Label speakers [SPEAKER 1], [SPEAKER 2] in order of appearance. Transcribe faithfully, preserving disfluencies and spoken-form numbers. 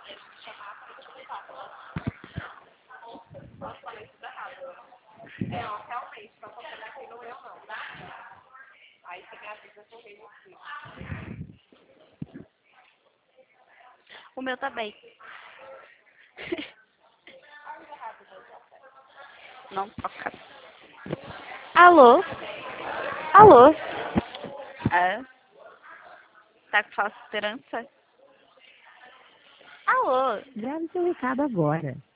[SPEAKER 1] É, ó, realmente, pra você daqui no meu não. Aí você me avisa que eu venho aqui.
[SPEAKER 2] O meu tá bem. Não toca. Alô? Alô? É? Tá com falsa esperança? Alô?
[SPEAKER 3] Grave seu recado agora.